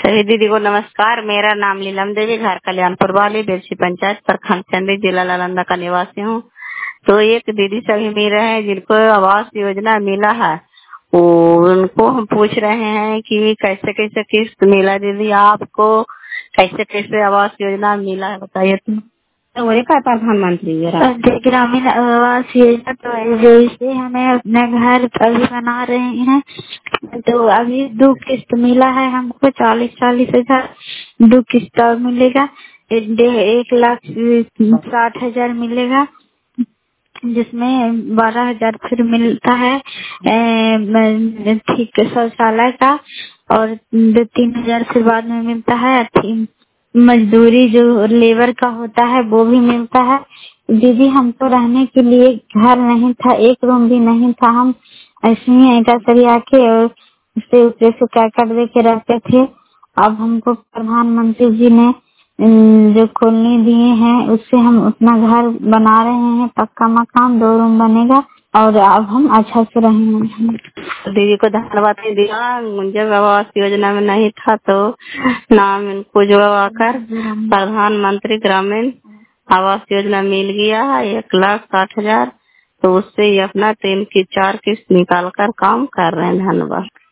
सभी दीदी को नमस्कार। मेरा नाम नीलम देवी, घर कल्याणपुर वाली, बेलसी पंचायत, प्रखंड चंदी, जिला नालंदा का निवासी हूँ। तो एक दीदी सभी मिल रहे हैं जिनको आवास योजना मिला है, वो उनको हम पूछ रहे हैं कि कैसे कैसे किस्त मिला। दीदी आपको कैसे कैसे आवास योजना मिला है बताइए। तो वो का प्रधानमंत्री ग्रामीण आवास योजना तो है, जो इसे हमें अपना घर अभी बना रहे हैं। तो अभी 2 किस्त मिला है हमको, 40-40 हजार। 2 किस्त और मिलेगा, 1,60,000 मिलेगा, जिसमें 12,000 फिर मिलता है ठीक शौचालय का, और 2-3 हजार फिर बाद में मिलता है। मजदूरी जो लेबर का होता है वो भी मिलता है। दीदी हमको रहने के लिए घर नहीं था, एक रूम भी नहीं था, हम ऐसे ही ईटा सरिया के और उससे ऊपर से क्या कर दे के रहते थे। अब हमको प्रधानमंत्री जी ने जो कॉलोनी दिए हैं उससे हम अपना घर बना रहे हैं, पक्का मकान, 2 रूम बनेगा और अब हम अच्छा से रहेंगे। दीदी को धन्यवाद दिया। जब आवास योजना में नहीं था तो नाम इनको जुड़वाकर प्रधानमंत्री ग्रामीण आवास योजना मिल गया है, 1,60,000। तो उससे ये अपना 3 की 4 किस्त निकाल कर काम कर रहे हैं। धन्यवाद।